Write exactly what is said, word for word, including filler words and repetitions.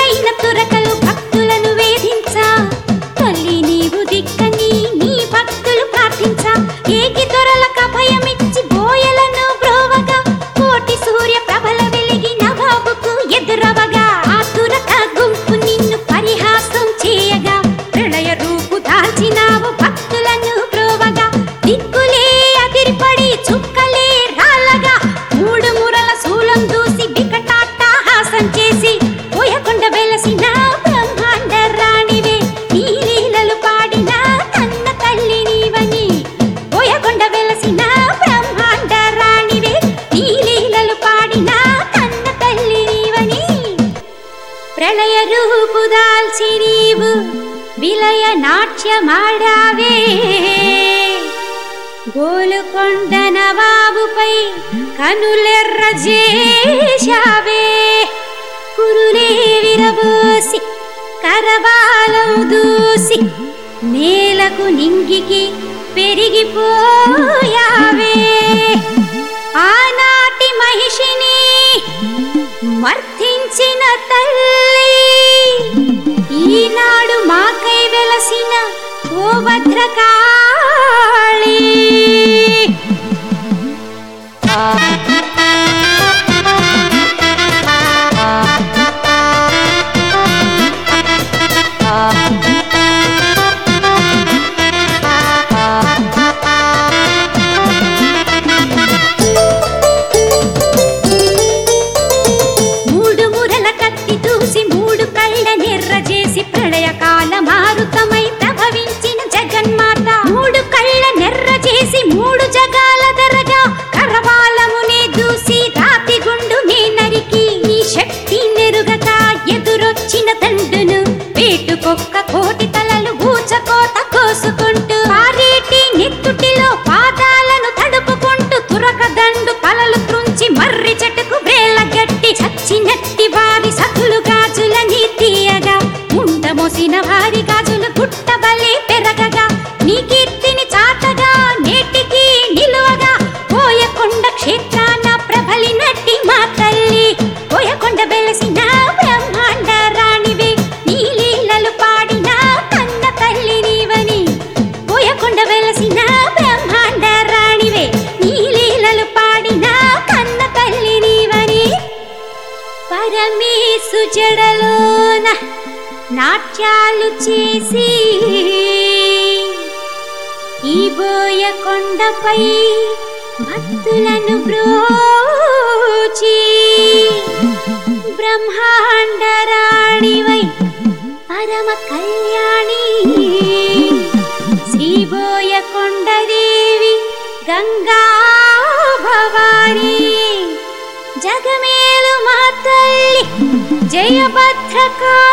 మొదలైన తురకలు భక్తులను వేధించా తల్లి నీవు దిక్కని నీ భక్తులు ప్రార్థించా ఏకి దొరలక భయమిచ్చి బోయలను బ్రోవగా కోటి సూర్య ప్రభల వెలిగి నవాబుకు ఎదురవగా ఆ తురక గుంపు నిన్ను పరిహాసం చేయగా ప్రళయ రూపు దాల్చినావు భక్తులను బ్రోవగా దిక్కులే అదిరిపడి చుక్కలే రాలగా మూడు మురల శూలం దూసి వికటాట్టహాసం చేసి పోయకొండ వెలసిన బ్రహ్మాండ రాణివే నీ లీలలు పాడిన కన్న తల్లి నీవని పోయకొండ వెలసిన బ్రహ్మాండ రాణివే నీ లీలలు పాడిన కన్న తల్లి నీవని ప్రళయ రూపు దాల్చి నీవు విలయ నాట్యమాడావే గోలుకొండ నవాబుపై కనులెర్ర చేశావే కురులే విరబోసి కరవాలం దూసి నేలకు నింగికి పెరిగిపోయావే ఆనాటి మహిషిని మర్తించిన తల్లి ఈనాడు మాకై వెలసిన ఓ భద్రకాళి మూడు మురల కత్తి దూసి మూడు కళ్ళ నెర్ర చేసి ప్రళయ కాల మారుతమై ప్రభవించిన జగన్మాత మూడు కళ్ళ నెర్ర చేసి మూడు జగాల దరగా కరవాలమునే దూసి రాతి గుండునే నరికి నీ శక్తి నెరుగక ఎదురొచ్చిన తండును వేటుకొక్క కోటి తలలు ఊచకోత కోసుకుంటూ పారేటి నెత్తుటిలో పాదాలను తడుపుకుంటూ తురక దండు తలలు త్రుంచి మర్రి చెట్టుకు వేళ్ళ గట్టి చచ్చినట్టి వారి సతులు గాజులని తీయగా ముండ మోసిన వారి గాజులు గుట్టబలే పెరగగా నీ కీర్తిని చాటగా నేటికి నిలువగా పోయకొండ క్షేత్రాన ప్రబలినట్టి మా తల్లి పోయకొండ వెలసిన బ్రహ్మాండ రాణివే నీ లీలలు పాడిన కన్న తల్లి నీవని పోయకొండ వెలసిన బ్రహ్మాండ రాణివే నీ లీలలు పాడిన కన్న తల్లి నీవని పరమేశు జడలోన నాట్యాలు చేసి ఈ బోయకొండపై భక్తులను బ్రోచి బ్రహ్మాండ రాణివై పరమ కళ్యాణి శ్రీ బోయకొండదేవి గంగా భవాని జగమేలు మా తల్లి జయ భద్రకాళి